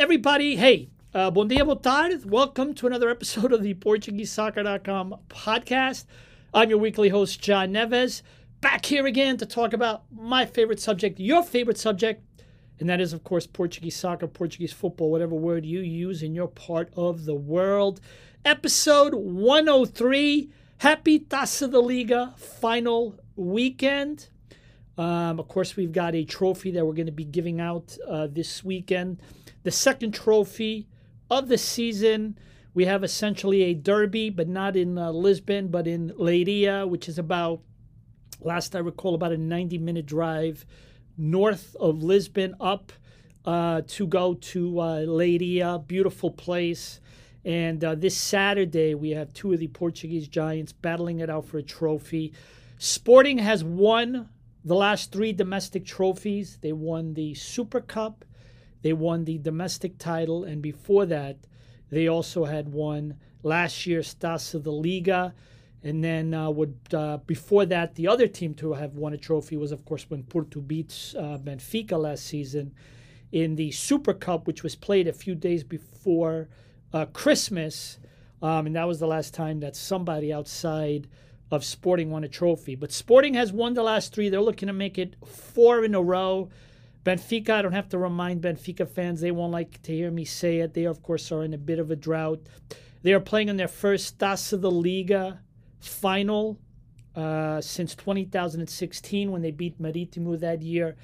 everybody. Hey, bom dia, boa tarde. Welcome to another episode of the PortugueseSoccer.com podcast. I'm your weekly host, John Neves, back here again to talk about my favorite subject, your favorite subject, and that is, of course, Portuguese soccer, Portuguese football, whatever word you use in your part of the world. Episode 103, happy Taça da Liga final weekend. Of course, we've got a trophy that we're going to be giving out this weekend. The second trophy of the season. We have essentially a derby, but not in Lisbon, but in Leiria, which is about, last I recall, about a 90-minute drive north of Lisbon up to go to Leiria. Beautiful place. And this Saturday, we have two of the Portuguese giants battling it out for a trophy. Sporting has won the last three domestic trophies. They won the Super Cup, they won the domestic title, and before that, they also had won last year's Taça da Liga. And then before that, the other team to have won a trophy was, of course, when Porto beat Benfica last season in the Super Cup, which was played a few days before Christmas. And that was the last time that somebody outside of Sporting won a trophy. But Sporting has won the last three. They're looking to make it 4 in a row. Benfica, I don't have to remind Benfica fans. They won't like to hear me say it. They, of course, are in a bit of a drought. They are playing in their first Taça da Liga final since 2016 when they beat Marítimo that year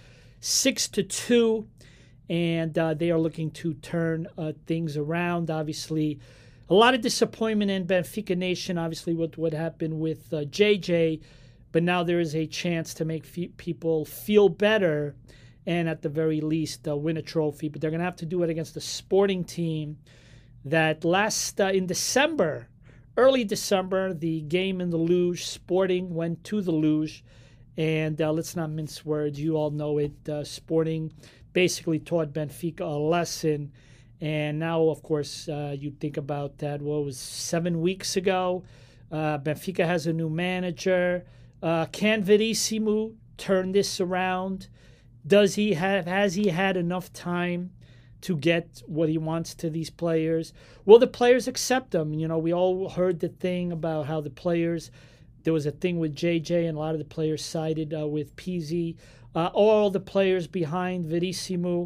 6-2. And they are looking to turn things around. Obviously, a lot of disappointment in Benfica Nation, obviously, with what happened with JJ. But now there is a chance to make people feel better and, at the very least, win a trophy. But they're going to have to do it against a Sporting team that in December, early December, the game in the Luge, Sporting went to the Luge. And let's not mince words. You all know it. Sporting basically taught Benfica a lesson. And now, of course, you think about that, what was 7 weeks ago? Benfica has a new manager. Can Verissimo turn this around? Has he had enough time to get what he wants to these players? Will the players accept him? You know, we all heard the thing about how the players, there was a thing with JJ and a lot of the players sided with Pizzi. All the players behind Verissimo.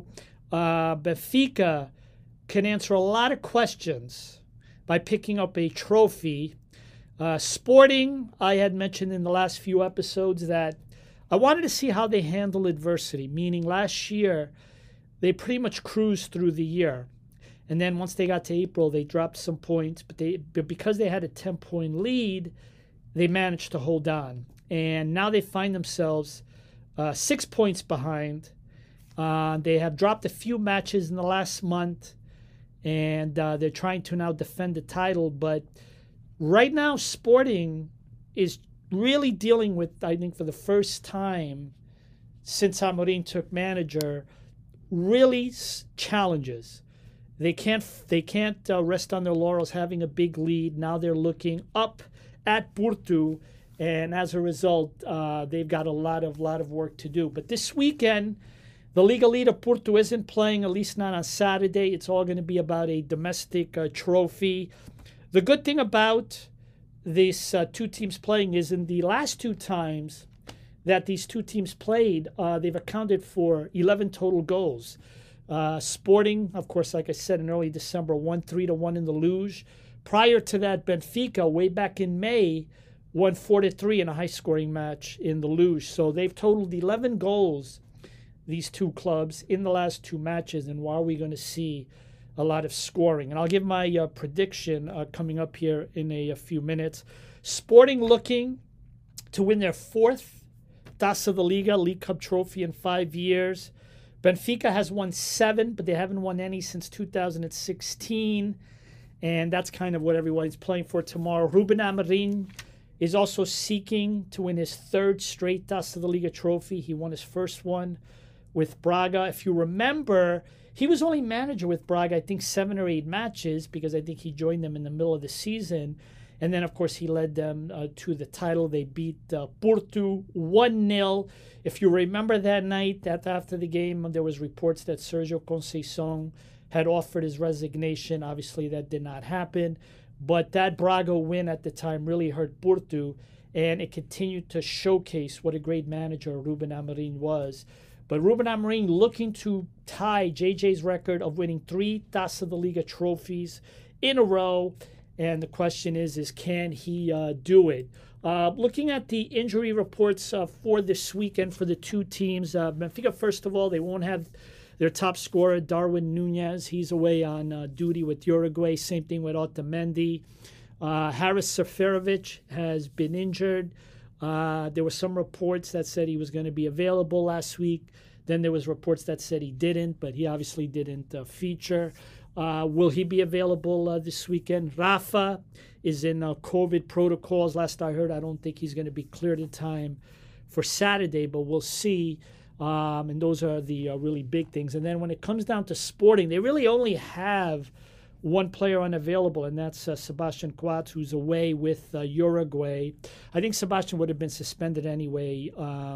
Benfica can answer a lot of questions by picking up a trophy. Sporting, I had mentioned in the last few episodes that I wanted to see how they handle adversity, meaning last year they pretty much cruised through the year. And then once they got to April, they dropped some points, but because they had a 10-point lead, they managed to hold on. And now they find themselves 6 points behind. They have dropped a few matches in the last month, and they're trying to now defend the title. But right now, Sporting is really dealing with, I think for the first time since Amorim took manager, really challenges. They can't rest on their laurels having a big lead. Now they're looking up at Porto, and as a result, they've got a lot of work to do. But this weekend, the Liga leader Porto isn't playing, at least not on Saturday. It's all going to be about a domestic trophy. The good thing about these two teams playing is in the last two times that these two teams played, they've accounted for 11 total goals. Sporting, of course, like I said, in early December, won 3-1 in the Luge. Prior to that, Benfica, way back in May, won 4-3 in a high-scoring match in the Luge. So they've totaled 11 goals, these two clubs, in the last two matches. And why are we going to see a lot of scoring? And I'll give my prediction coming up here in a few minutes. Sporting looking to win their fourth Taça da Liga, League Cup trophy in 5 years. Benfica has won 7, but they haven't won any since 2016. And that's kind of what everyone's playing for tomorrow. Ruben Amorim is also seeking to win his third straight Taça da Liga trophy. He won his first one with Braga. If you remember, he was only manager with Braga, I think 7 or 8 matches, because I think he joined them in the middle of the season. And then, of course, he led them to the title. They beat Porto 1-0. If you remember that night, that after the game, there was reports that Sergio Conceição had offered his resignation. Obviously, that did not happen. But that Braga win at the time really hurt Porto, and it continued to showcase what a great manager Ruben Amorim was. But Ruben Amorim looking to tie JJ's record of winning 3 Taça da Liga trophies in a row. And the question is can he do it? Looking at the injury reports for this weekend for the two teams, Benfica, first of all, they won't have their top scorer, Darwin Nunez. He's away on duty with Uruguay. Same thing with Otamendi. Haris Seferovic has been injured. There were some reports that said he was going to be available last week. Then there was reports that said he didn't, but he obviously didn't feature. Will he be available this weekend? Rafa is in COVID protocols. Last I heard, I don't think he's going to be cleared in time for Saturday, but we'll see. And those are the really big things. And then when it comes down to Sporting, they really only have one player unavailable, and that's Sebastian Coates, who's away with Uruguay. I think Sebastian would have been suspended anyway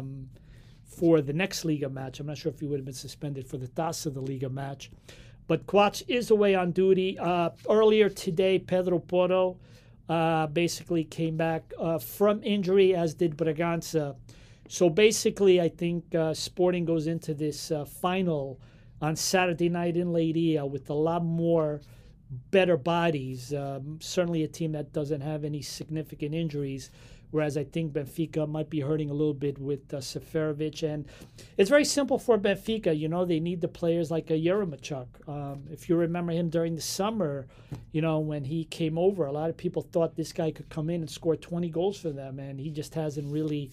for the next Liga match. I'm not sure if he would have been suspended for the Taça da Liga match. But Coates is away on duty. Earlier today, Pedro Porro basically came back from injury, as did Bragança. So basically, I think Sporting goes into this final on Saturday night in Leiria with a lot more better bodies. Certainly a team that doesn't have any significant injuries, whereas I think Benfica might be hurting a little bit with Seferovic. And it's very simple for Benfica. You know, they need the players like a Yaremchuk. If you remember him during the summer, you know, when he came over, a lot of people thought this guy could come in and score 20 goals for them, and he just hasn't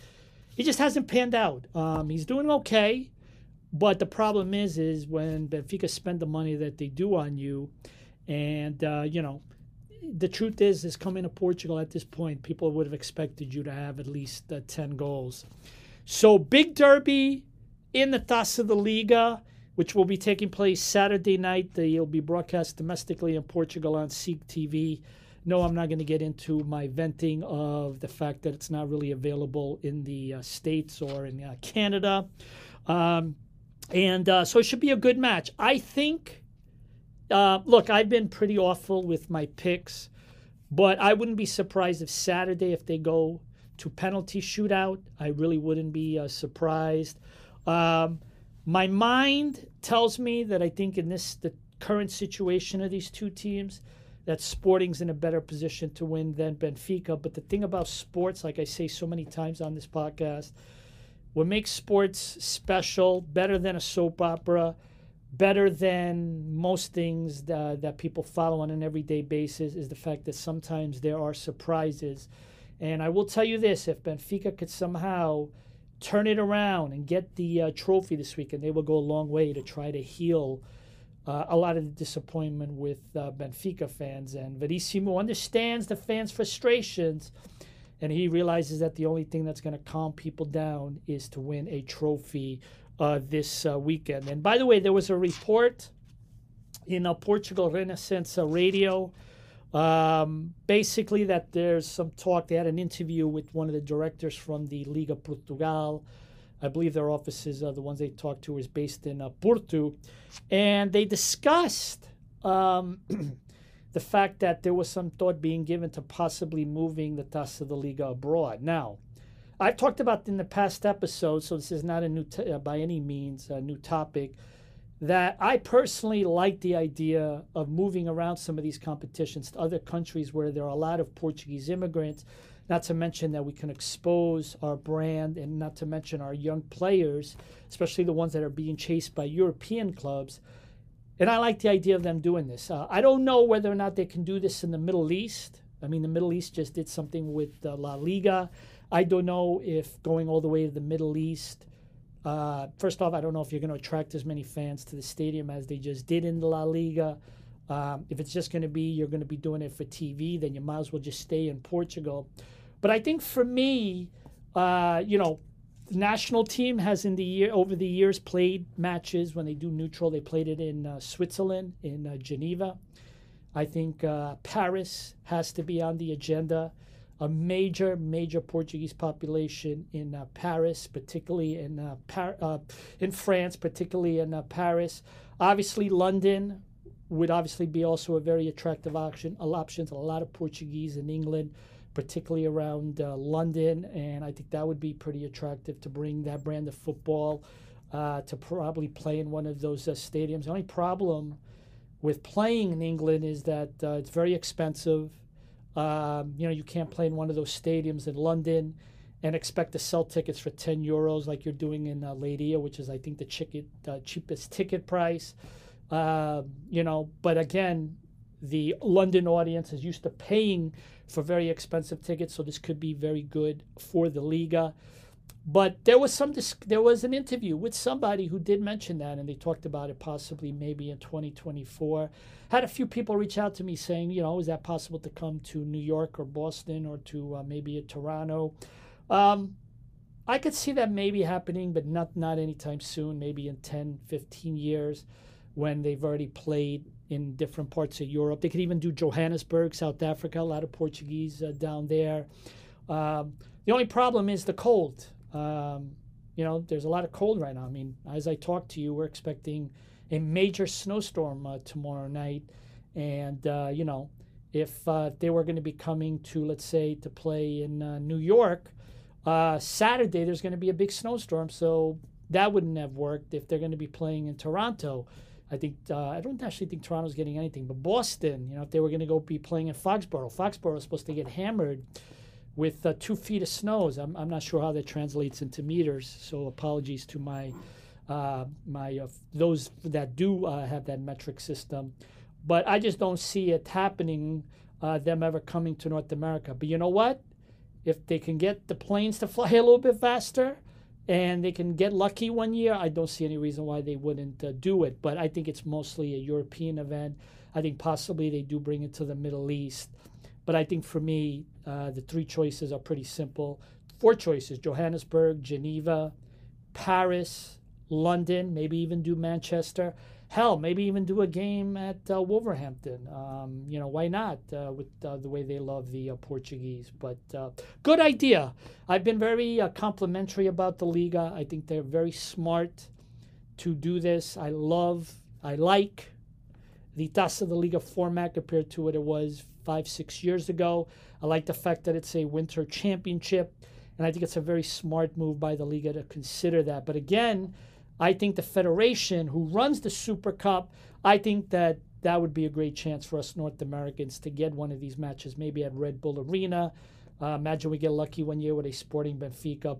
panned out. He's doing okay, but the problem is when Benfica spend the money that they do on you, and, you know, the truth is coming to Portugal at this point, people would have expected you to have at least 10 goals. So big derby in the Taça da Liga, which will be taking place Saturday night. It'll be broadcast domestically in Portugal on SIC TV. No, I'm not going to get into my venting of the fact that it's not really available in the States or in Canada. So it should be a good match. I think, look, I've been pretty awful with my picks, but I wouldn't be surprised if Saturday, if they go to penalty shootout, I really wouldn't be surprised. My mind tells me that I think in the current situation of these two teams, that Sporting's in a better position to win than Benfica. But the thing about sports, like I say so many times on this podcast, what makes sports special, better than a soap opera, better than most things that people follow on an everyday basis, is the fact that sometimes there are surprises. And I will tell you this, if Benfica could somehow turn it around and get the trophy this weekend, they will go a long way to try to heal a lot of the disappointment with Benfica fans. And Verissimo understands the fans' frustrations, and he realizes that the only thing that's going to calm people down is to win a trophy this weekend. And by the way, there was a report in Portugal Renaissance Radio, basically that there's some talk. They had an interview with one of the directors from the Liga Portugal. I believe their offices, the ones they talked to, is based in Porto. And they discussed the fact that there was some thought being given to possibly moving the Taça da Liga abroad. Now, I've talked about in the past episodes, so this is not a new, by any means, a new topic, that I personally like the idea of moving around some of these competitions to other countries where there are a lot of Portuguese immigrants, not to mention that we can expose our brand, and not to mention our young players, especially the ones that are being chased by European clubs. And I like the idea of them doing this. I don't know whether or not they can do this in the Middle East. I mean, the Middle East just did something with La Liga. I don't know if going all the way to the Middle East, first off, I don't know if you're going to attract as many fans to the stadium as they just did in the La Liga. If it's just going to be, you're going to be doing it for TV, then you might as well just stay in Portugal. But I think for me, the national team has over the years played matches when they do neutral. They played it in Switzerland, in Geneva. I think Paris has to be on the agenda. A major Portuguese population in Paris, particularly in France, particularly in Paris. Obviously, London would obviously be also a very attractive option. A lot of Portuguese in England, particularly around London, and I think that would be pretty attractive to bring that brand of football to probably play in one of those stadiums. The only problem with playing in England is that it's very expensive. You can't play in one of those stadiums in London and expect to sell tickets for €10 like you're doing in Leiria, which is, I think, the cheapest ticket price. But again, the London audience is used to paying for very expensive tickets, so this could be very good for the Liga. But there was an interview with somebody who did mention that, and they talked about it possibly maybe in 2024. Had a few people reach out to me saying, is that possible to come to New York or Boston or to maybe Toronto? I could see that maybe happening, but not anytime soon, maybe in 10, 15 years when they've already played in different parts of Europe. They could even do Johannesburg, South Africa, a lot of Portuguese down there. The only problem is the cold. There's a lot of cold right now. I mean, as I talk to you, we're expecting a major snowstorm tomorrow night. And, if they were going to be coming to, let's say, to play in New York, Saturday there's going to be a big snowstorm. So that wouldn't have worked. If they're going to be playing in Toronto, I don't actually think Toronto's getting anything. But Boston, if they were going to go be playing in Foxborough is supposed to get hammered with 2 feet of snow. I'm not sure how that translates into meters, so apologies to my those that do have that metric system. But I just don't see it happening, them ever coming to North America. But you know what? If they can get the planes to fly a little bit faster and they can get lucky one year, I don't see any reason why they wouldn't do it. But I think it's mostly a European event. I think possibly they do bring it to the Middle East. But I think for me, the 3 choices are pretty simple. 4 choices: Johannesburg, Geneva, Paris, London, maybe even do Manchester. Hell, maybe even do a game at Wolverhampton. Why not with the way they love the Portuguese? But good idea. I've been very complimentary about the Liga. I think they're very smart to do this. I like the Taça da Liga format compared to what it was 5-6 years ago. I like the fact that it's a winter championship, and I think it's a very smart move by the Liga to consider that. But again, I think the federation who runs the Super Cup, I think that would be a great chance for us North Americans to get one of these matches, maybe at Red Bull Arena. Imagine we get lucky one year with a Sporting Benfica,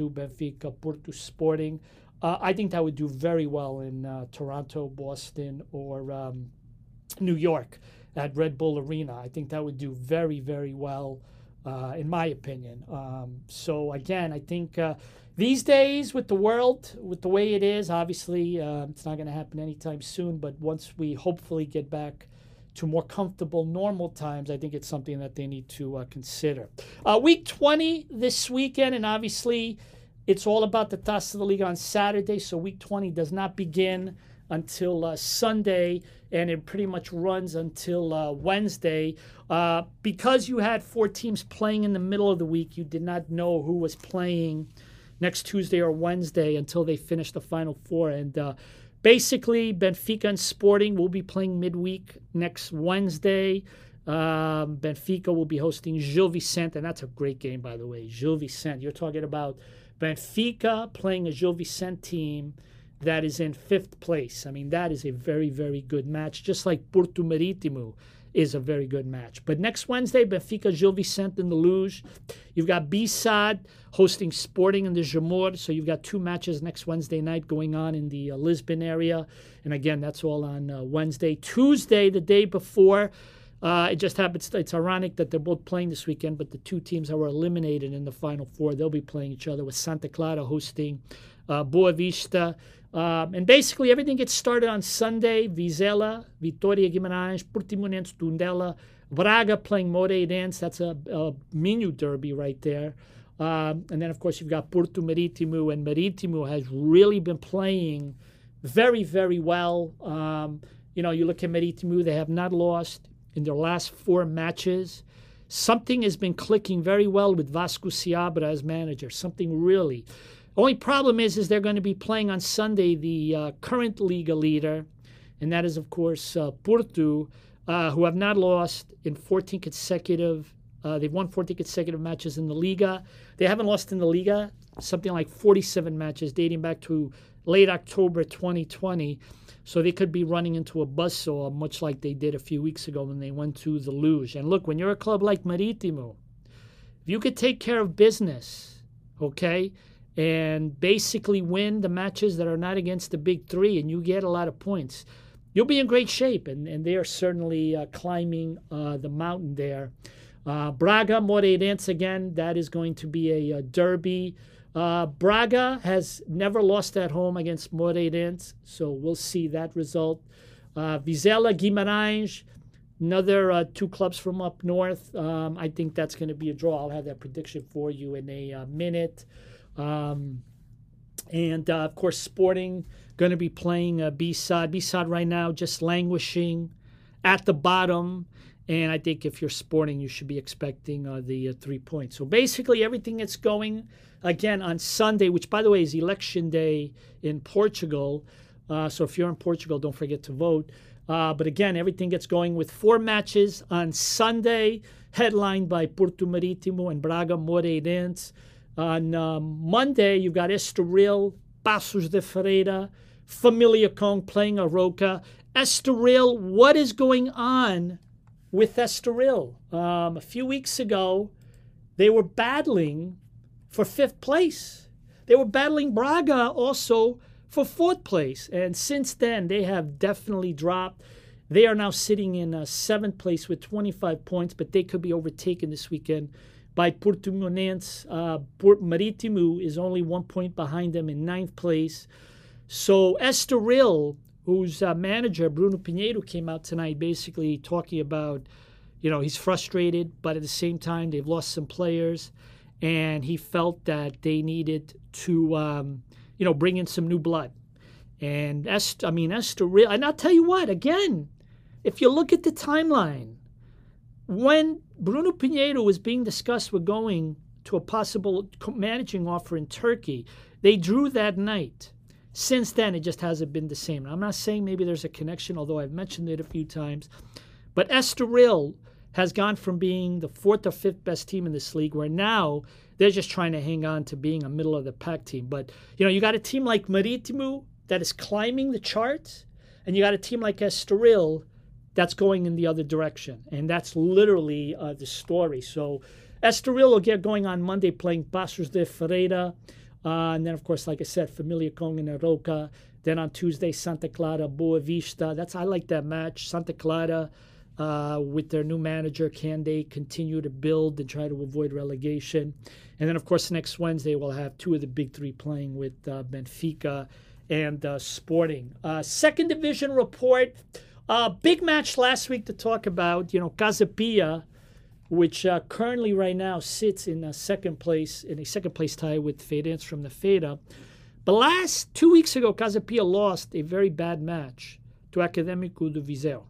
Porto Sporting. I think that would do very well in Toronto, Boston, or New York at Red Bull Arena. I think that would do very, very well, in my opinion. So again, I think these days with the world, with the way it is, obviously it's not going to happen anytime soon, but once we hopefully get back to more comfortable, normal times, I think it's something that they need to consider. Week 20 this weekend, and obviously it's all about the Taça da Liga on Saturday, so week 20 does not begin until Sunday, and it pretty much runs until Wednesday. Because you had 4 teams playing in the middle of the week, you did not know who was playing next Tuesday or Wednesday until they finished the Final Four. And basically, Benfica and Sporting will be playing midweek next Wednesday. Benfica will be hosting Gil Vicente, and that's a great game, by the way. Gil Vicente. You're talking about Benfica playing a Gil Vicente team that is in 5th place. I mean, that is a very, very good match, just like Porto Marítimo is a very good match. But next Wednesday, Benfica, Gil Vicente in the Luge. You've got BSAD hosting Sporting in the Jamor. So you've got 2 matches next Wednesday night going on in the Lisbon area. And again, that's all on Wednesday. Tuesday, the day before, it just happens, it's ironic that they're both playing this weekend, but the 2 teams that were eliminated in the Final Four, they'll be playing each other, with Santa Clara hosting Boa Vista. And basically everything gets started on Sunday. Vizela, Vitória Guimarães, Portimonense, Tondela, Braga playing Moreirense. That's a Minho derby right there. And then, of course, you've got Porto Marítimo, and Marítimo has really been playing very, very well. You look at Marítimo, they have not lost in their last 4 matches. Something has been clicking very well with Vasco Seabra as manager, something really. Only problem is they're going to be playing on Sunday the current Liga leader, and that is, of course, Porto, who have not lost in 14 consecutive. They've won 14 consecutive matches in the Liga. They haven't lost in the Liga, something like 47 matches dating back to late October 2020. So they could be running into a buzzsaw, much like they did a few weeks ago when they went to the Luge. And look, when you're a club like Marítimo, if you could take care of business, okay, and basically win the matches that are not against the big three, and you get a lot of points, you'll be in great shape. And they are certainly climbing the mountain there. Braga, Moreirense again, that is going to be a derby. Braga has never lost at home against Moreirense, so we'll see that result. Vizela, Guimarães, another two clubs from up north. I think that's going to be a draw. I'll have that prediction for you in a minute. Of course, Sporting going to be playing B-Sod. B-Sod right now just languishing at the bottom. And I think if you're Sporting, you should be expecting the 3 points. So basically everything that's going, again, on Sunday, which, by the way, is election day in Portugal. So if you're in Portugal, don't forget to vote. But again, everything gets going with 4 matches on Sunday, headlined by Porto Marítimo and Braga Moreirense. On Monday, you've got Estoril, Paços de Ferreira, Famalicão playing Aroca. Estoril, what is going on with Estoril? A few weeks ago, they were battling for 5th place. They were battling Braga also for 4th place. And since then, they have definitely dropped. They are now sitting in 7th place with 25 points, but they could be overtaken this weekend by Portimonense. Marítimo is only 1 point behind them in 9th place. So Estoril, whose manager, Bruno Pinheiro, came out tonight basically talking about, he's frustrated, but at the same time, they've lost some players, and he felt that they needed to, bring in some new blood. And Estoril, and I'll tell you what, again, if you look at the timeline, when Bruno Pinheiro was being discussed with going to a possible managing offer in Turkey, they drew that night. Since then, it just hasn't been the same. I'm not saying maybe there's a connection, although I've mentioned it a few times. But Estoril has gone from being the 4th or 5th best team in this league, where now they're just trying to hang on to being a middle-of-the-pack team. But, you got a team like Marítimo that is climbing the charts, and you got a team like Estoril that's going in the other direction. And that's literally the story. So Estoril will get going on Monday playing Paços de Ferreira. And then, of course, like I said, Famalicão and Aroca. Then on Tuesday, Santa Clara, Boa Vista. I like that match. Santa Clara, with their new manager, can they continue to build and try to avoid relegation? And then, of course, next Wednesday, we'll have 2 of the big 3 playing with Benfica and Sporting. Second division report. Big match last week to talk about. Casa Pia, which currently right now sits in a second place tie with Feirense from the Feira. But 2 weeks ago, Casa Pia lost a very bad match to Académico do Viseu.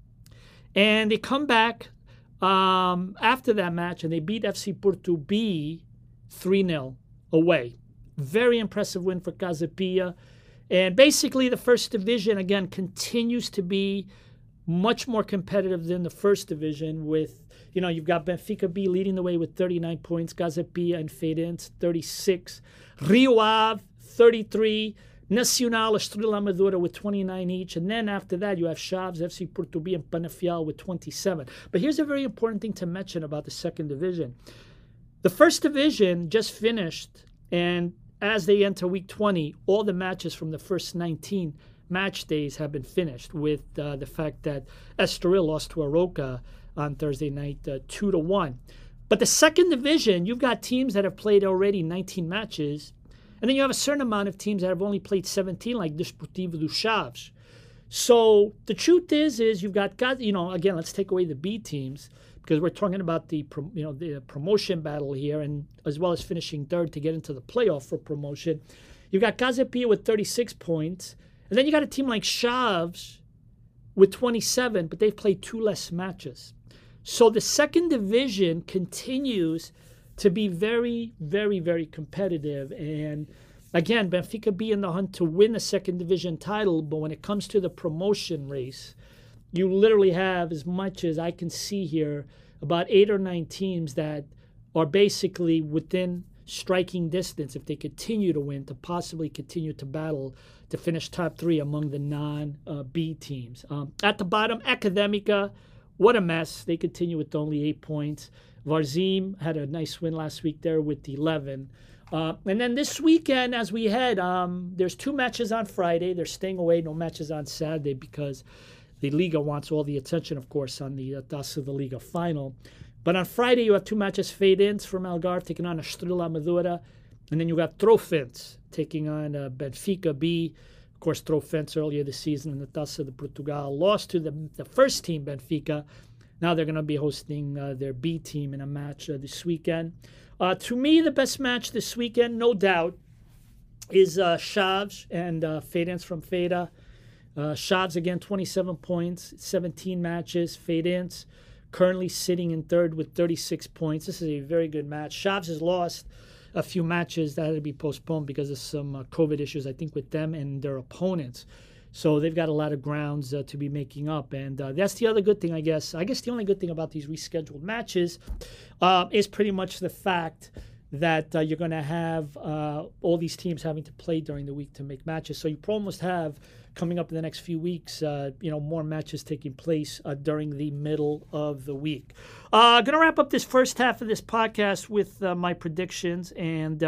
And they come back after that match, and they beat FC Porto B 3-0 away. Very impressive win for Casa Pia. And basically, the first division, again, continues to be much more competitive than the first division with, you've got Benfica B leading the way with 39 points, Casa Pia and Feirense 36, Rio Ave 33, Nacional, Estrela Amadora with 29 each, and then after that you have Chaves, FC Porto B, and Penafiel with 27. But here's a very important thing to mention about the second division. The first division just finished, and as they enter week 20, all the matches from the first 19 match days have been finished, with the fact that Estoril lost to Aroca on Thursday night 2-1. But the second division, you've got teams that have played already 19 matches, and then you have a certain amount of teams that have only played 17, like Desportivo do Chaves. So the truth is you've got, again, let's take away the B teams, because we're talking about the promotion battle here, and as well as finishing third to get into the playoff for promotion. You've got Casa Pia with 36 points, and then you got a team like Chaves with 27, but they've played 2 less matches. So the second division continues to be very, very, very competitive, and again, Benfica be in the hunt to win the second division title, but when it comes to the promotion race, you literally have, as much as I can see here, about 8 or 9 teams that are basically within striking distance, if they continue to win, to possibly continue to battle to finish top 3 among the non-B teams. At the bottom, Academica, what a mess. They continue with only 8 points. Varzim had a nice win last week there with 11. And then this weekend, as we head, there's 2 matches on Friday. They're staying away, no matches on Saturday because the Liga wants all the attention, of course, on the Taça da Liga final. But on Friday, you have 2 matches. Feirense from Algarve taking on Estrela Amadora. And then you got Trofense taking on Benfica B. Of course, Trofense earlier this season in the Taça de Portugal lost to the first team, Benfica. Now they're going to be hosting their B team in a match this weekend. To me, the best match this weekend, no doubt, is Chaves and Feirense from Feira. Chaves, again, 27 points, 17 matches. Feirense currently sitting in third with 36 points. This is a very good match. Chaves has lost a few matches that had to be postponed because of some COVID issues, I think, with them and their opponents. So they've got a lot of grounds to be making up. And that's the other good thing, I guess. I guess the only good thing about these rescheduled matches is pretty much the fact that you're going to have all these teams having to play during the week to make matches. So you almost have, coming up in the next few weeks, more matches taking place during the middle of the week. Going to wrap up this first half of this podcast with my predictions. And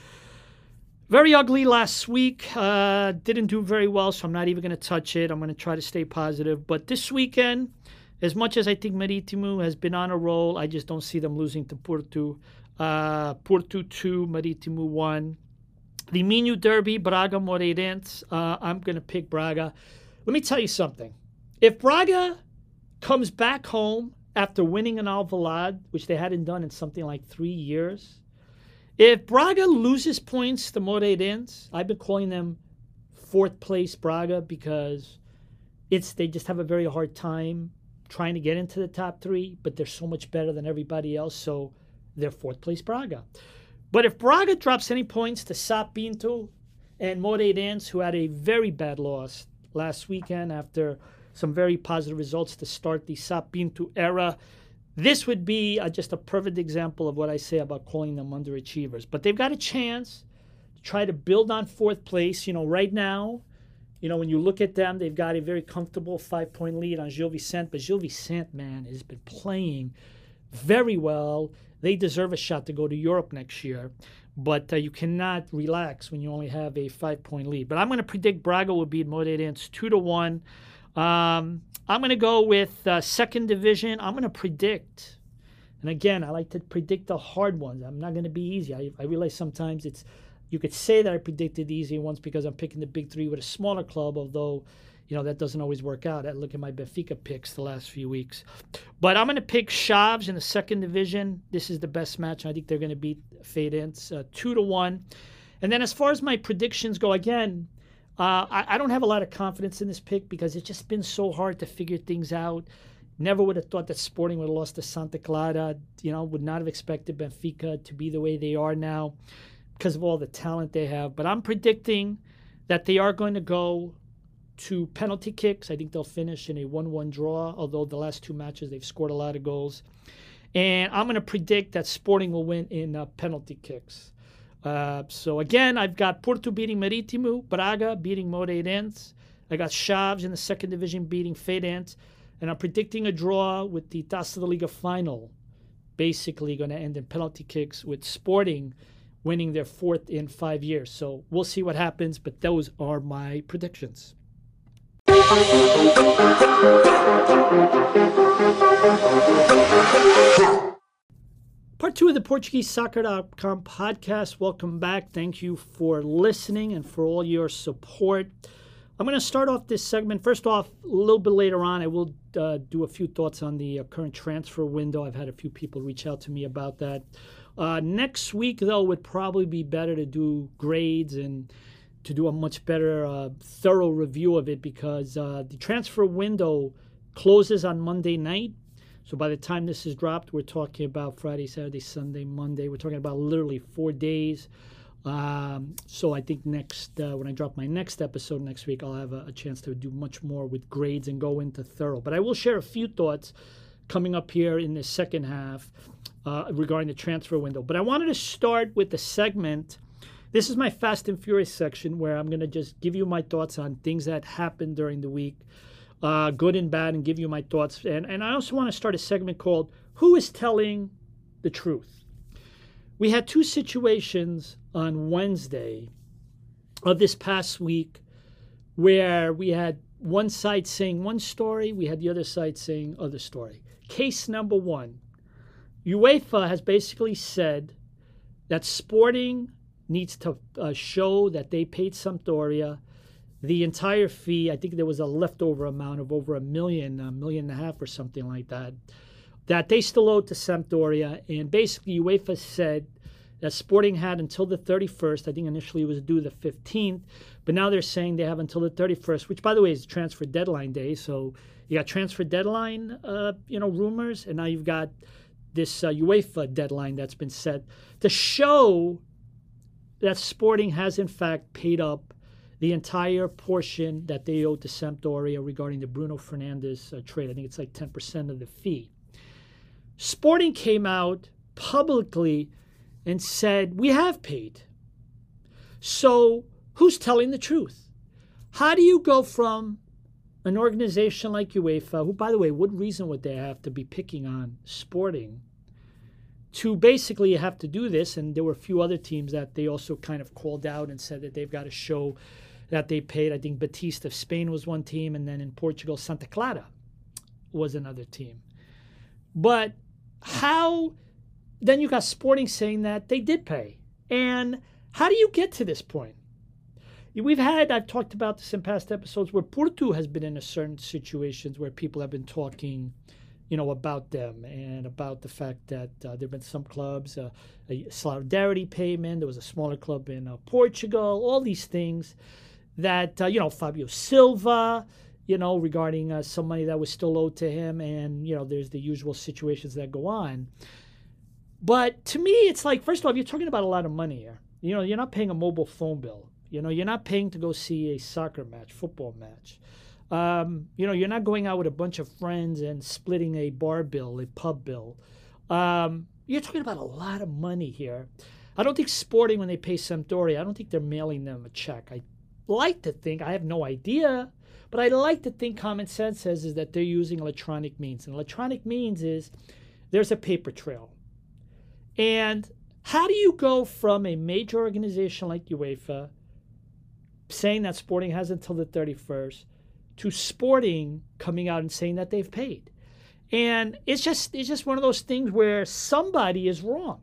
very ugly last week. Didn't do very well, so I'm not even going to touch it. I'm going to try to stay positive. But this weekend, as much as I think Marítimo has been on a roll, I just don't see them losing to Porto. Porto 2, Marítimo 1. The Minho Derby, Braga Moreirense. I'm going to pick Braga. Let me tell you something. If Braga comes back home after winning in Alvalade, which they hadn't done in something like 3 years, if Braga loses points to Moreirense, I've been calling them 4th place Braga because they just have a very hard time trying to get into the top 3, but they're so much better than everybody else, so they're 4th place Braga. But if Braga drops any points to Sá Pinto and Moreirense, who had a very bad loss last weekend after some very positive results to start the Sá Pinto era, this would be just a perfect example of what I say about calling them underachievers. But they've got a chance to try to build on 4th place. Right now, when you look at them, they've got a very comfortable 5-point lead on Gil Vicente. But Gil Vicente, man, has been playing very well. They deserve a shot to go to Europe next year. But you cannot relax when you only have a 5-point lead. But I'm going to predict Braga will beat Moreirense 2-1. I'm going to go with second division. I'm going to predict. And again, I like to predict the hard ones. I'm not going to be easy. I realize sometimes you could say that I predicted the easy ones because I'm picking the big 3 with a smaller club, although that doesn't always work out. I look at my Benfica picks the last few weeks. But I'm going to pick Chaves in the second division. This is the best match. I think they're going to beat Feirense 2-1. And then as far as my predictions go, again, I don't have a lot of confidence in this pick because it's just been so hard to figure things out. Never would have thought that Sporting would have lost to Santa Clara. Would not have expected Benfica to be the way they are now because of all the talent they have. But I'm predicting that they are going to go to penalty kicks. I think they'll finish in a 1-1 draw, although the last 2 matches they've scored a lot of goals. And I'm going to predict that Sporting will win in penalty kicks. So again, I've got Porto beating Marítimo, Braga beating Moreirense. I got Chaves in the second division beating Feirense. And I'm predicting a draw with the Taça da Liga final, basically going to end in penalty kicks with Sporting winning their 4th in 5 years. So we'll see what happens, but those are my predictions. Part 2 of the PortugueseSoccer.com podcast. Welcome back. Thank you for listening and for all your support. I'm going to start off this segment. First off, a little bit later on, I will do a few thoughts on the current transfer window. I've had a few people reach out to me about that. Next week, though, would probably be better to do grades and to do a much better, thorough review of it because the transfer window closes on Monday night. So by the time this is dropped, we're talking about Friday, Saturday, Sunday, Monday. We're talking about literally 4 days. So I think next when I drop my next episode next week, I'll have a chance to do much more with grades and go into thorough. But I will share a few thoughts coming up here in the second half regarding the transfer window. But I wanted to start with the segment. This is my Fast and Furious section where I'm going to just give you my thoughts on things that happened during the week, good and bad, and give you my thoughts. And I also want to start a segment called Who is Telling the Truth? We had two situations on Wednesday of this past week where we had one side saying one story, we had the other side saying other story. Case number one, UEFA has basically said that Sporting needs to show that they paid Sampdoria the entire fee. I think there was a leftover amount of over $1 million, $1.5 million or something like that they still owed to Sampdoria. And basically UEFA said that Sporting had until the 31st. I think initially it was due the 15th, but now they're saying they have until the 31st, which by the way is transfer deadline day. So you got transfer deadline, rumors, and now you've got this UEFA deadline that's been set to show that Sporting has in fact paid up the entire portion that they owed to Sampdoria regarding the Bruno Fernandes trade. I think it's like 10% of the fee. Sporting came out publicly and said, we have paid. So who's telling the truth? How do you go from an organization like UEFA, who, by the way, what reason would they have to be picking on Sporting, to basically have to do this? And there were a few other teams that they also kind of called out and said that they've got to show that they paid. I think Batiste of Spain was one team, and then in Portugal, Santa Clara was another team. But how, then you got Sporting saying that they did pay. And how do you get to this point? I've talked about this in past episodes where Porto has been in a certain situations where people have been talking, about them and about the fact that there have been some clubs, a solidarity payment, there was a smaller club in Portugal, all these things that, Fabio Silva, regarding some money that was still owed to him. And, there's the usual situations that go on. But to me, it's like, first of all, you're talking about a lot of money here. You're not paying a mobile phone bill. You're not paying to go see a soccer match, football match. You're not going out with a bunch of friends and splitting a bar bill, a pub bill. You're talking about a lot of money here. I don't think Sporting, when they pay Sampdoria, I don't think they're mailing them a check. I like to think, I have no idea, but I like to think common sense says is that they're using electronic means. And electronic means is there's a paper trail. And how do you go from a major organization like UEFA saying that Sporting has until the 31st to Sporting coming out and saying that they've paid? And it's just one of those things where somebody is wrong.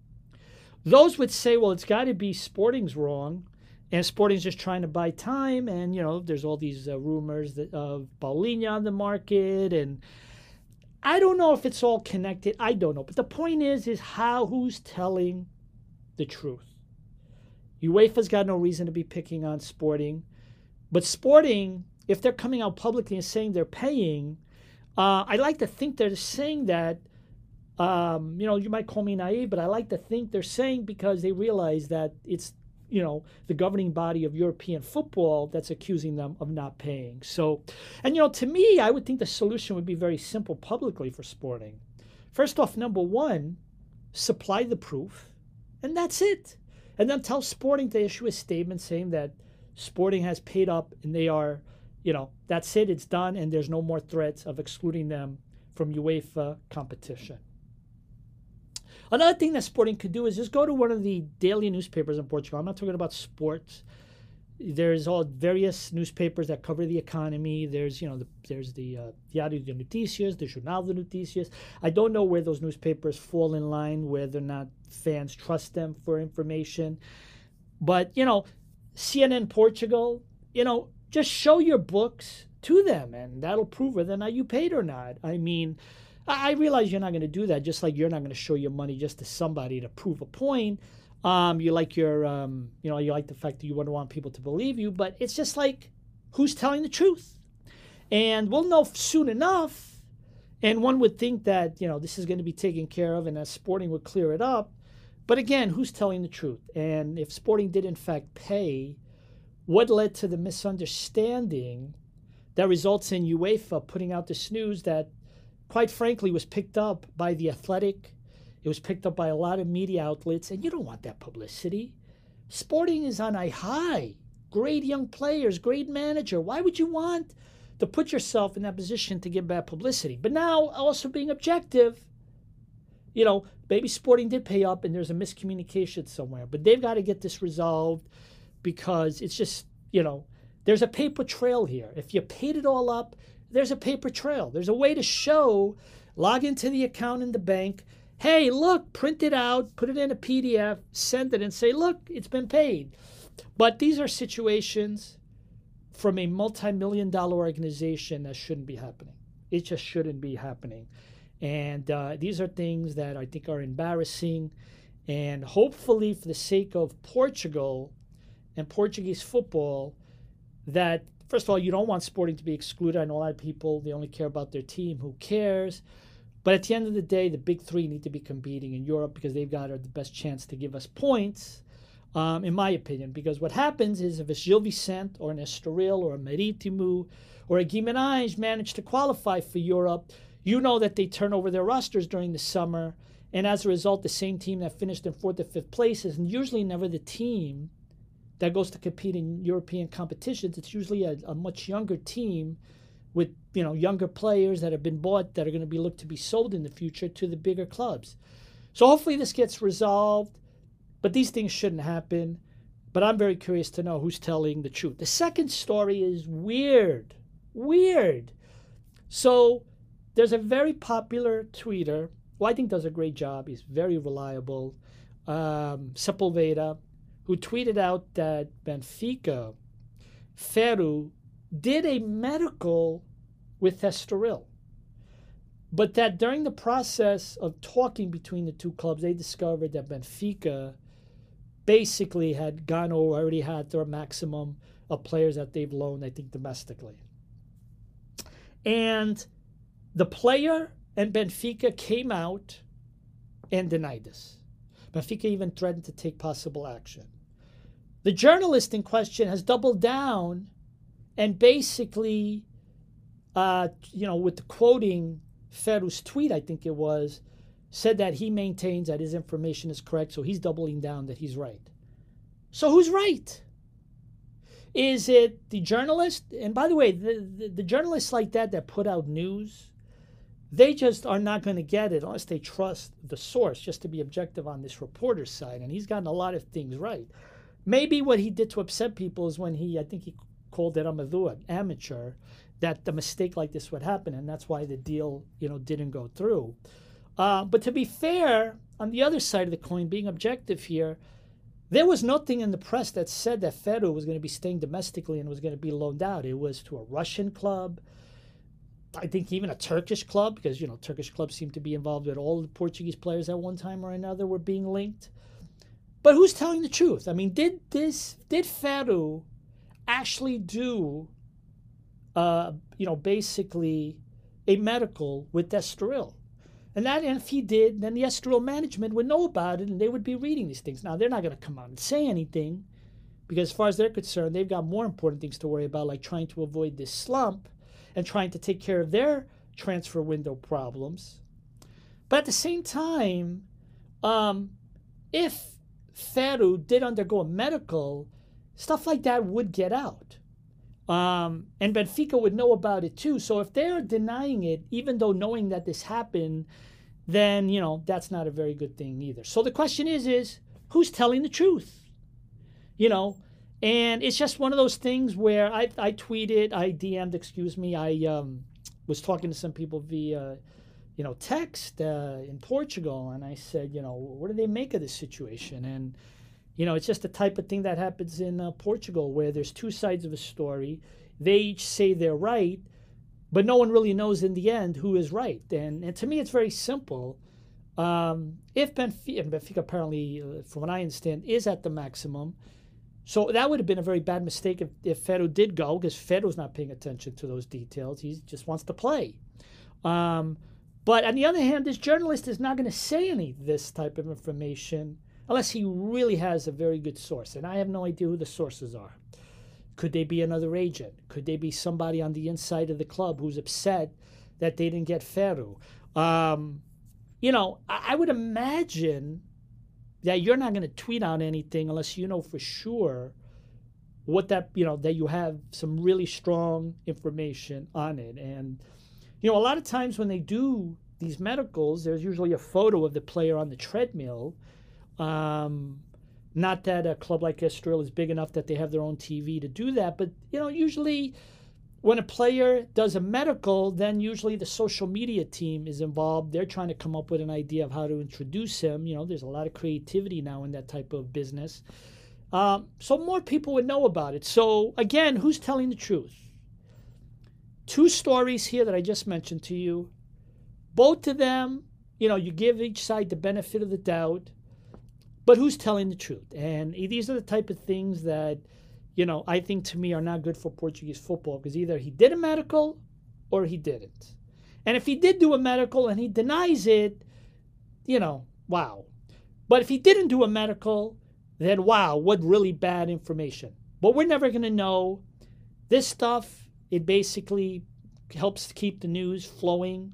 Those would say, well, it's got to be Sporting's wrong, and Sporting's just trying to buy time. And, there's all these rumors of Paulinho on the market. And I don't know if it's all connected. I don't know. But the point is who's telling the truth? UEFA's got no reason to be picking on Sporting. But Sporting, if they're coming out publicly and saying they're paying, I like to think they're saying that, you might call me naive, but I like to think they're saying because they realize that it's, the governing body of European football that's accusing them of not paying. So, and, to me, I would think the solution would be very simple publicly for Sporting. First off, number one, supply the proof, and that's it. And then tell Sporting to issue a statement saying that Sporting has paid up and they are, that's it, it's done, and there's no more threats of excluding them from UEFA competition. Another thing that Sporting could do is just go to one of the daily newspapers in Portugal. I'm not talking about sports. There's all various newspapers that cover the economy. There's, there's the Diário de Notícias, the Jornal de Notícias. I don't know where those newspapers fall in line, whether or not fans trust them for information. But, CNN Portugal, just show your books to them, and that'll prove whether or not you paid or not. I mean, I realize you're not going to do that, just like you're not going to show your money just to somebody to prove a point. You like your, you like the fact that you wouldn't want people to believe you, but it's just like, who's telling the truth? And we'll know soon enough. And one would think that, this is going to be taken care of and that Sporting would clear it up. But again, who's telling the truth? And if Sporting did in fact pay, what led to the misunderstanding that results in UEFA putting out this news that, quite frankly, was picked up by The Athletic. It was picked up by a lot of media outlets, and you don't want that publicity. Sporting is on a high. Great young players, great manager. Why would you want to put yourself in that position to give bad publicity? But now, also being objective, maybe Sporting did pay up and there's a miscommunication somewhere. But they've got to get this resolved because it's just, there's a paper trail here. If you paid it all up, there's a paper trail. There's a way to show, log into the account in the bank. Hey, look, print it out, put it in a PDF, send it and say, look, it's been paid. But these are situations from a multi-million-dollar organization that shouldn't be happening. It just shouldn't be happening. And these are things that I think are embarrassing. And hopefully, for the sake of Portugal and Portuguese football, that, first of all, you don't want Sporting to be excluded. I know a lot of people, they only care about their team. Who cares? But at the end of the day, the big three need to be competing in Europe because they've got the best chance to give us points, in my opinion. Because what happens is if a Gil Vicente or an Estoril or a Marítimo or a Guimarães manage to qualify for Europe, you know that they turn over their rosters during the summer. And as a result, the same team that finished in 4th or 5th place is usually never the team that goes to compete in European competitions. It's usually a much younger team with younger players that have been bought that are going to be looked to be sold in the future to the bigger clubs. So hopefully this gets resolved, but these things shouldn't happen. But I'm very curious to know who's telling the truth. The second story is weird. So there's a very popular tweeter who I think does a great job. He's very reliable, Sepulveda, who tweeted out that Benfica, Ferro, did a medical with Estoril. But that during the process of talking between the two clubs, they discovered that Benfica basically had gone over, already had their maximum of players that they've loaned, I think, domestically. And the player and Benfica came out and denied this. Benfica even threatened to take possible action. The journalist in question has doubled down and basically, with the quoting Ferro's tweet, I think it was, said that he maintains that his information is correct, so he's doubling down that he's right. So who's right? Is it the journalist? And by the way, the journalists like that put out news, they just are not going to get it unless they trust the source, just to be objective on this reporter's side. And he's gotten a lot of things right. Maybe what he did to upset people is when I think he called it an amateur, that the mistake like this would happen, and that's why the deal, didn't go through. But to be fair, on the other side of the coin, being objective here, there was nothing in the press that said that Ferro was going to be staying domestically and was going to be loaned out. It was to a Russian club, I think even a Turkish club, because, Turkish clubs seem to be involved with all the Portuguese players at one time or another were being linked. But who's telling the truth? I mean, did Ferro actually do, basically a medical with Estoril? And if he did, then the Estoril management would know about it and they would be reading these things. Now, they're not going to come out and say anything because as far as they're concerned, they've got more important things to worry about, like trying to avoid this slump and trying to take care of their transfer window problems. But at the same time, if Ferro did undergo a medical, stuff like that would get out. And Benfica would know about it too. So if they're denying it, even though knowing that this happened, then, that's not a very good thing either. So the question is who's telling the truth? And it's just one of those things where I tweeted, I DM'd, I was talking to some people via, text in Portugal. And I said, what do they make of this situation? And, it's just the type of thing that happens in Portugal where there's two sides of a story. They each say they're right, but no one really knows in the end who is right. And to me, it's very simple. If Benfica apparently, from what I understand, is at the maximum, so that would have been a very bad mistake if Ferro did go, because Ferro's not paying attention to those details. He just wants to play. But on the other hand, this journalist is not going to say any of this type of information unless he really has a very good source. And I have no idea who the sources are. Could they be another agent? Could they be somebody on the inside of the club who's upset that they didn't get Ferro? I would imagine that you're not going to tweet out anything unless you know for sure that you have some really strong information on it. And, a lot of times when they do these medicals, there's usually a photo of the player on the treadmill. Not that a club like Estoril is big enough that they have their own TV to do that, but, usually when a player does a medical, then usually the social media team is involved. They're trying to come up with an idea of how to introduce him. There's a lot of creativity now in that type of business. So more people would know about it. So again, who's telling the truth? Two stories here that I just mentioned to you. Both of them, you give each side the benefit of the doubt. But who's telling the truth? And these are the type of things that, I think to me are not good for Portuguese football, because either he did a medical or he didn't. And if he did do a medical and he denies it, wow. But if he didn't do a medical, then wow, what really bad information. But we're never going to know. This stuff, it basically helps to keep the news flowing.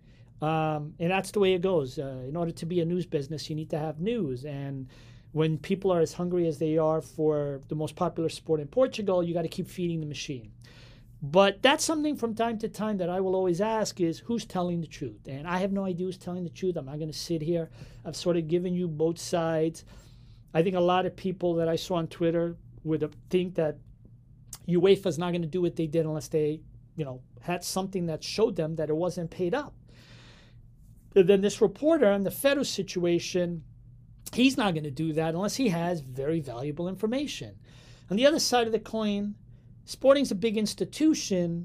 And that's the way it goes. In order to be a news business, you need to have news. And when people are as hungry as they are for the most popular sport in Portugal, you got to keep feeding the machine. But that's something from time to time that I will always ask is, who's telling the truth? And I have no idea who's telling the truth. I'm not going to sit here. I've sort of given you both sides. I think a lot of people that I saw on Twitter would think that UEFA is not going to do what they did unless they, had something that showed them that it wasn't paid up. And then this reporter on the Ferro situation, he's not going to do that unless he has very valuable information. On the other side of the coin, Sporting's a big institution,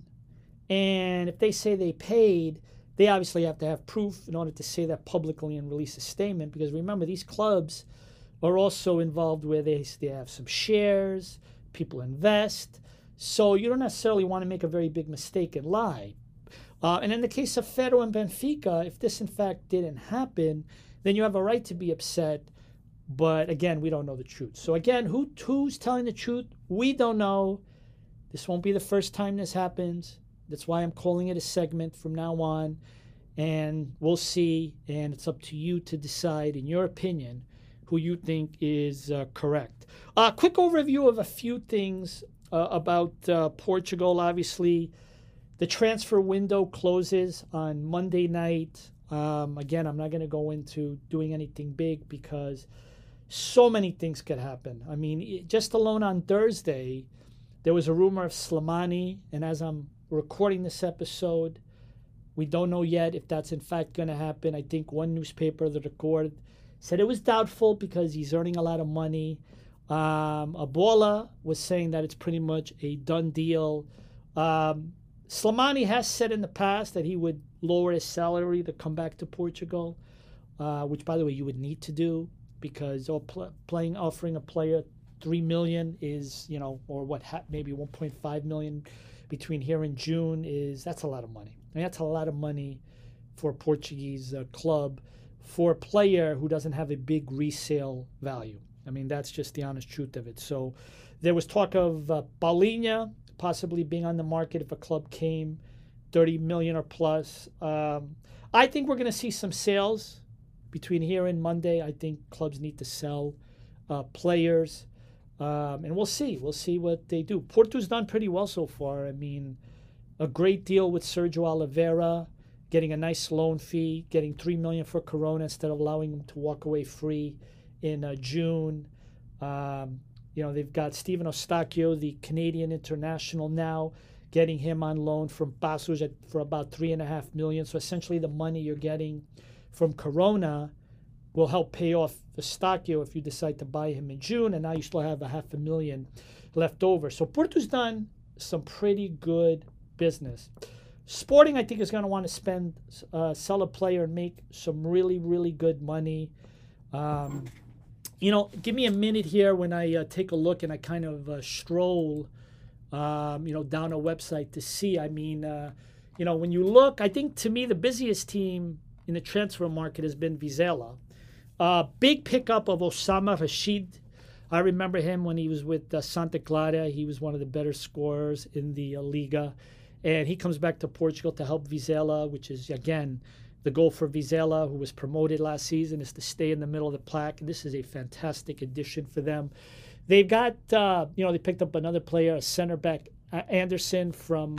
and if they say they paid, they obviously have to have proof in order to say that publicly and release a statement, because remember, these clubs are also involved where they have some shares, people invest, so you don't necessarily want to make a very big mistake and lie. And in the case of Ferro and Benfica, if this in fact didn't happen, then you have a right to be upset. But again, we don't know the truth. So again, who's telling the truth? We don't know. This won't be the first time this happens. That's why I'm calling it a segment from now on. And we'll see. And it's up to you to decide, in your opinion, who you think is correct. Quick overview of a few things about Portugal. Obviously, the transfer window closes on Monday night. Again, I'm not going to go into doing anything big because so many things could happen. I mean, just alone on Thursday, there was a rumor of Slimani, and as I'm recording this episode, we don't know yet if that's in fact going to happen. I think one newspaper, The Record, said it was doubtful because he's earning a lot of money. Abola was saying that it's pretty much a done deal. Slimani has said in the past that he would lower his salary to come back to Portugal, which, by the way, you would need to do, because offering a player $3 million is, or maybe $1.5 million between here and June that's a lot of money. I mean, that's a lot of money for a Portuguese club for a player who doesn't have a big resale value. I mean, that's just the honest truth of it. So there was talk of Paulinho possibly being on the market if a club came, 30 million or plus. I think we're going to see some sales between here and Monday. I think clubs need to sell players, and we'll see. We'll see what they do. Porto's done pretty well so far. I mean, a great deal with Sergio Oliveira, getting a nice loan fee, getting $3 million for Corona instead of allowing him to walk away free in June. They've got Steven Eustáquio, the Canadian international, now getting him on loan from Passos for about $3.5 million. So essentially, the money you're getting from Corona will help pay off Eustáquio if you decide to buy him in June, and now you still have $500,000 left over. So Porto's done some pretty good business. Sporting, I think, is going to want to sell a player and make some really, really good money. Give me a minute here when I take a look and I kind of stroll, down a website to see. I mean, when you look, I think to me the busiest team in the transfer market has been Vizela. Big pickup of Osama Rashid. I remember him when he was with Santa Clara. He was one of the better scorers in the Liga. And he comes back to Portugal to help Vizela, which is, again, the goal for Vizela, who was promoted last season, is to stay in the middle of the pack. This is a fantastic addition for them. They've got, they picked up another player, a center back, Anderson from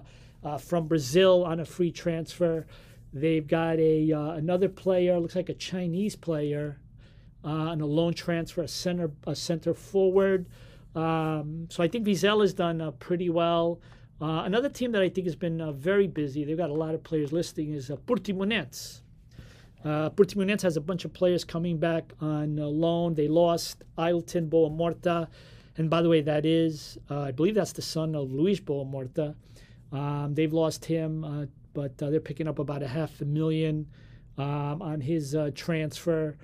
Brazil on a free transfer. They've got another player, looks like a Chinese player, on a loan transfer, a center forward. So I think Vizela's done pretty well. Another team that I think has been very busy, they've got a lot of players listing, is Portimonense. Portimonense has a bunch of players coming back on loan. They lost Ailton Boa Morta. And by the way, that is, I believe that's the son of Luis Boa Morta. They've lost him, but they're picking up about $500,000 on his transfer.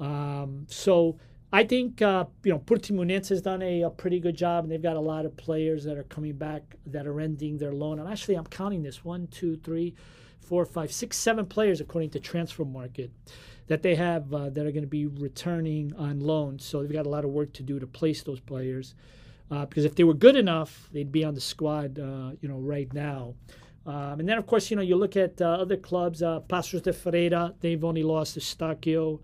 So I think, Portimonense has done a pretty good job, and they've got a lot of players that are coming back that are ending their loan. And actually, I'm counting this: 1, 2, 3, 4, 5, 6, 7 players, according to Transfer Market, that they have that are going to be returning on loan. So they've got a lot of work to do to place those players, because if they were good enough, they'd be on the squad, right now. And then, of course, you look at other clubs, Paços de Ferreira. They've only lost Eustáquio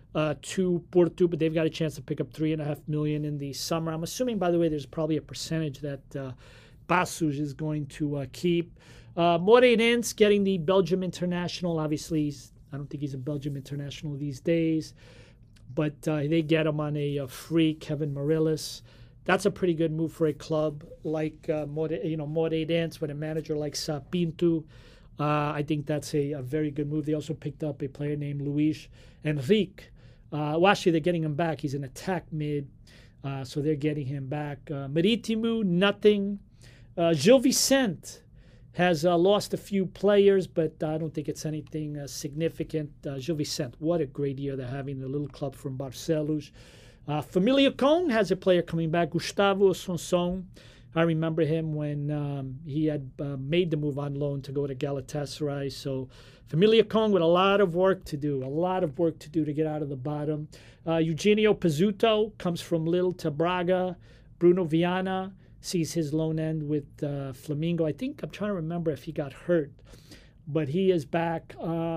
to Porto, but they've got a chance to pick up $3.5 million in the summer. I'm assuming, by the way, there's probably a percentage that Paços is going to keep. Moreirense getting the Belgium international. Obviously, I don't think he's a Belgium international these days, but they get him on a free, Kevin Morelos. That's a pretty good move for a club like Moreirense, with a manager like Pinto. I think that's a very good move. They also picked up a player named Luis Henrique. Actually, they're getting him back. He's an attack mid, so they're getting him back. Marítimo, nothing. Gil Vicente has lost a few players, but I don't think it's anything significant. Gil Vicente, what a great year they're having, the little club from Barcelos. Famalicão has a player coming back, Gustavo Assunção. I remember him when he had made the move on loan to go to Galatasaray. So Famalicão with a lot of work to do to get out of the bottom. Eugenio Pizzuto comes from Lille to Braga. Bruno Viana sees his loan end with Flamengo. I'm trying to remember if he got hurt, but he is back.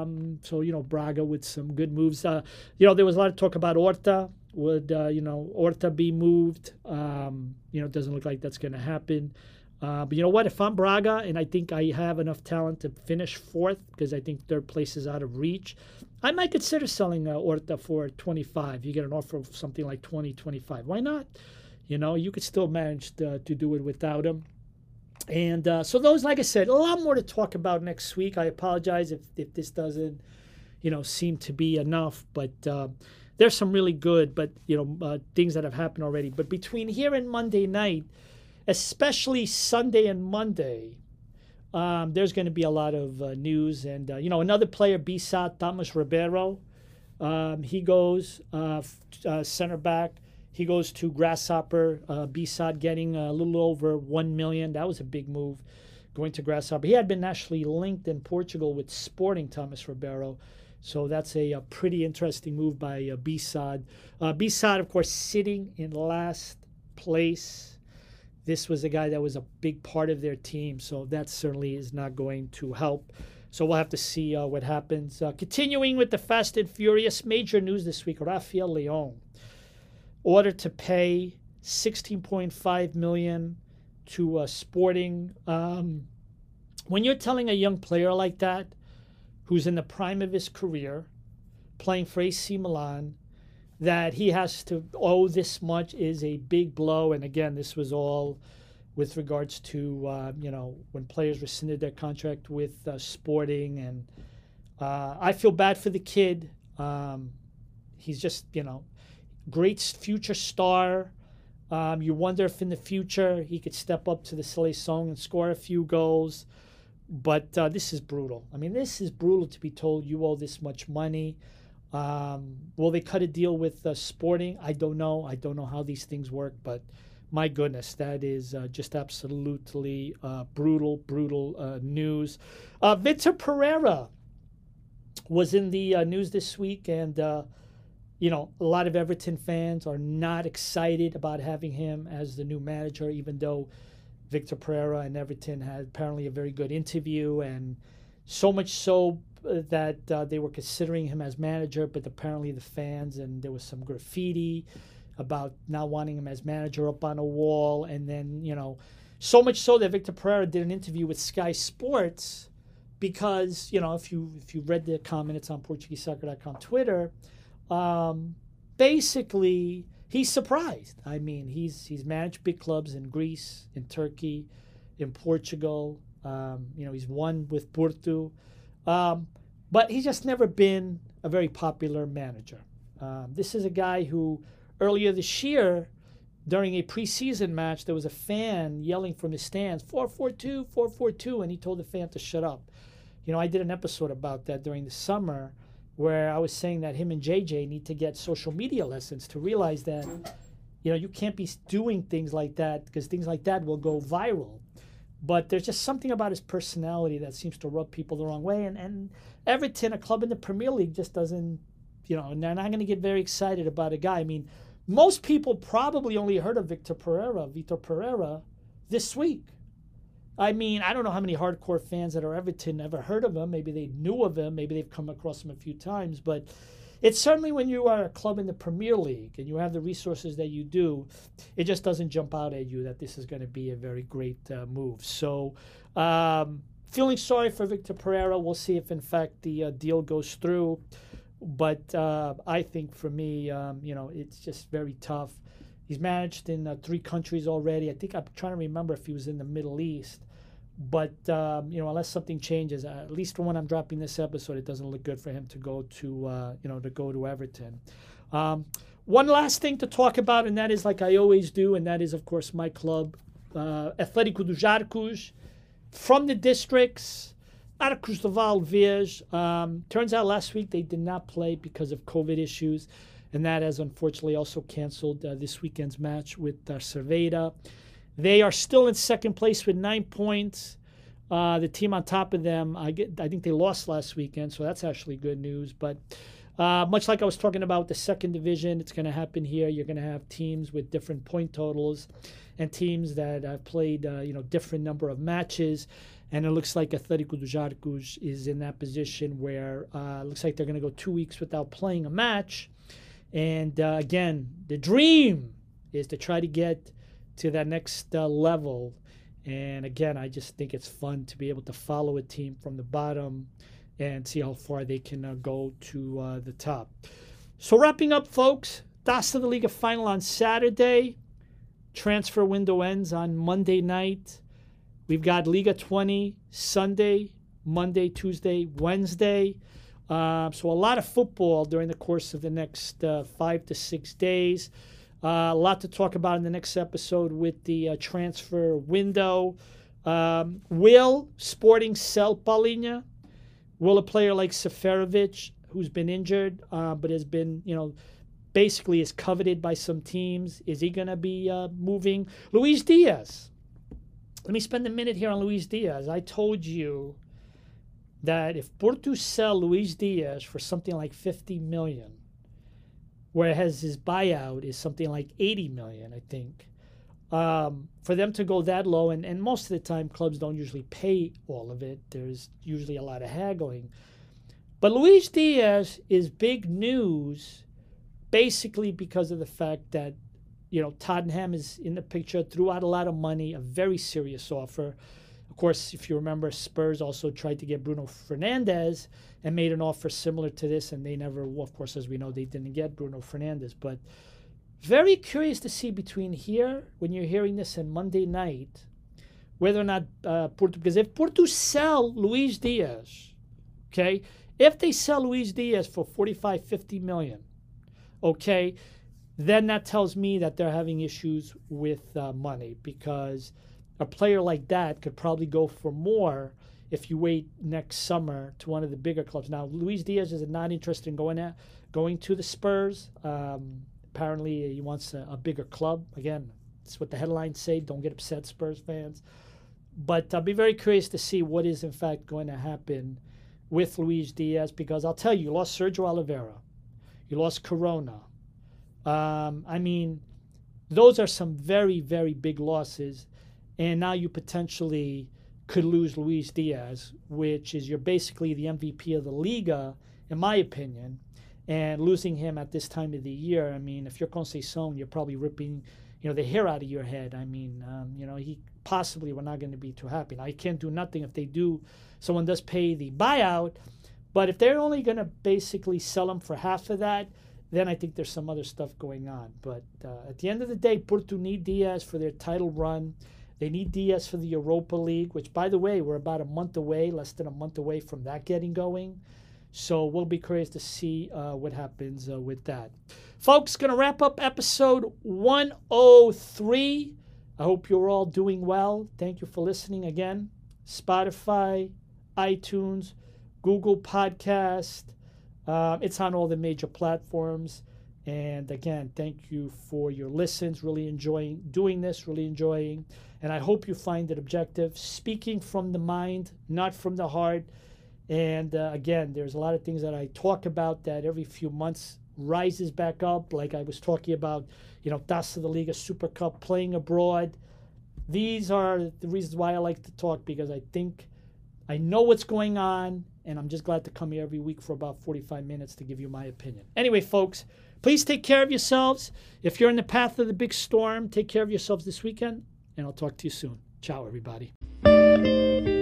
So, Braga with some good moves. There was a lot of talk about Horta. Would, Horta be moved? It doesn't look like that's going to happen. But you know what? If I'm Braga and I think I have enough talent to finish fourth, because I think third place is out of reach, I might consider selling Horta for 25. You get an offer of something like 20, 25. Why not? You could still manage to do it without him. And so those, like I said, a lot more to talk about next week. I apologize if this doesn't, seem to be enough. But there's some really good, things that have happened already. But between here and Monday night, especially Sunday and Monday, there's going to be a lot of news. And, another player, Bisat Thomas Ribeiro, he goes center back. He goes to Grasshopper. Bisat getting a little over $1 million. That was a big move, going to Grasshopper. He had been actually linked in Portugal with Sporting, Thomas Ribeiro. So that's a pretty interesting move by Bisat. Bisat, of course, sitting in last place. This was a guy that was a big part of their team, so that certainly is not going to help. So we'll have to see what happens. Continuing with the Fast and Furious, major news this week, Rafael Leão ordered to pay $16.5 million to Sporting. When you're telling a young player like that, who's in the prime of his career, playing for AC Milan, that he has to owe this much is a big blow. And again, this was all with regards to, when players rescinded their contract with Sporting. And I feel bad for the kid. He's just, great future star. You wonder if in the future he could step up to the Seleção and score a few goals. But this is brutal. I mean, this is brutal to be told you owe this much money. Will they cut a deal with Sporting? I don't know. I don't know how these things work. But my goodness, that is just absolutely brutal news. Vitor Pereira was in the news this week. And, a lot of Everton fans are not excited about having him as the new manager, even though Victor Pereira and Everton had apparently a very good interview, and so much so that they were considering him as manager, but apparently the fans, and there was some graffiti about not wanting him as manager up on a wall, and then, so much so that Victor Pereira did an interview with Sky Sports because, if you read the comment, it's on PortugueseSoccer.com Twitter, basically he's surprised. I mean, he's managed big clubs in Greece, in Turkey, in Portugal. He's won with Porto. But he's just never been a very popular manager. This is a guy who earlier this year, during a preseason match, there was a fan yelling from his stands, 4-4-2, 4-4-2, and he told the fan to shut up. I did an episode about that during the summer where I was saying that him and JJ need to get social media lessons to realize that, you can't be doing things like that because things like that will go viral. But there's just something about his personality that seems to rub people the wrong way. And Everton, a club in the Premier League, just doesn't, they're not going to get very excited about a guy. I mean, most people probably only heard of Vitor Pereira, this week. I mean, I don't know how many hardcore fans that are Everton ever heard of him. Maybe they knew of him. Maybe they've come across him a few times. But it's certainly when you are a club in the Premier League and you have the resources that you do, it just doesn't jump out at you that this is going to be a very great move. So feeling sorry for Victor Pereira. We'll see if, in fact, the deal goes through. But I think for me, it's just very tough. He's managed in 3 countries already. I think I'm trying to remember if he was in the Middle East. But, unless something changes, at least for when I'm dropping this episode, it doesn't look good for him to go to Everton. One last thing to talk about, and that is like I always do, and that is, of course, my club, Atlético dos Arcos, from the districts, Arcos de Valdevez. Turns out last week they did not play because of COVID issues, and that has unfortunately also canceled this weekend's match with Cerveda. They are still in second place with 9 points. The team on top of them, I think they lost last weekend, so that's actually good news. But much like I was talking about the second division, it's going to happen here. You're going to have teams with different point totals and teams that have played different number of matches. And it looks like Atlético dos Arcos is in that position where it looks like they're going to go 2 weeks without playing a match. And again, the dream is to try to get to that next level. And again, I just think it's fun to be able to follow a team from the bottom and see how far they can go to the top. So wrapping up, folks, Taça da Liga final on Saturday. Transfer window ends on Monday night. We've got Liga 20 Sunday, Monday, Tuesday, Wednesday. So a lot of football during the course of the next 5 to 6 days. A lot to talk about in the next episode with the transfer window. Will Sporting sell Palhinha? Will a player like Seferovic, who's been injured but has been, basically is coveted by some teams, is he going to be moving? Luis Diaz. Let me spend a minute here on Luis Diaz. I told you that if Porto sell Luis Diaz for something like 50 million, whereas his buyout is something like 80 million, I think, for them to go that low, and most of the time clubs don't usually pay all of it. There's usually a lot of haggling. But Luis Diaz is big news basically because of the fact that, Tottenham is in the picture, threw out a lot of money, a very serious offer. Of course, if you remember, Spurs also tried to get Bruno Fernandes and made an offer similar to this, and they never, of course, as we know, they didn't get Bruno Fernandes. But very curious to see between here, when you're hearing this, and Monday night, whether or not Porto, because if Porto sell Luis Diaz, okay, if they sell Luis Diaz for 45, 50 million, okay, then that tells me that they're having issues with money, because a player like that could probably go for more if you wait next summer to one of the bigger clubs. Now, Luis Diaz is not interested in going to the Spurs. Apparently, he wants a bigger club. Again, that's what the headlines say. Don't get upset, Spurs fans. But I'll be very curious to see what is, in fact, going to happen with Luis Diaz, because I'll tell you, you lost Sergio Oliveira. You lost Corona. I mean, those are some very, very big losses. And now you potentially could lose Luis Diaz, which is you're basically the MVP of the Liga, in my opinion. And losing him at this time of the year, I mean, if you're Conceição, you're probably ripping, the hair out of your head. I mean, he possibly we're not going to be too happy. Now, he can't do nothing if someone does pay the buyout. But if they're only going to basically sell him for half of that, then I think there's some other stuff going on. But at the end of the day, Porto need Diaz for their title run. They need Diaz for the Europa League, which, by the way, we're about a month away, less than a month away from that getting going. So we'll be curious to see what happens with that. Folks, going to wrap up episode 103. I hope you're all doing well. Thank you for listening again. Spotify, iTunes, Google Podcast. It's on all the major platforms. And again, thank you for your listens. Really enjoying doing this, really enjoying. And I hope you find it objective. Speaking from the mind, not from the heart. And again, there's a lot of things that I talk about that every few months rises back up. Like I was talking about, Taça da Liga, Super Cup, playing abroad. These are the reasons why I like to talk, because I think I know what's going on. And I'm just glad to come here every week for about 45 minutes to give you my opinion. Anyway, folks, please take care of yourselves. If you're in the path of the big storm, take care of yourselves this weekend. And I'll talk to you soon. Ciao, everybody.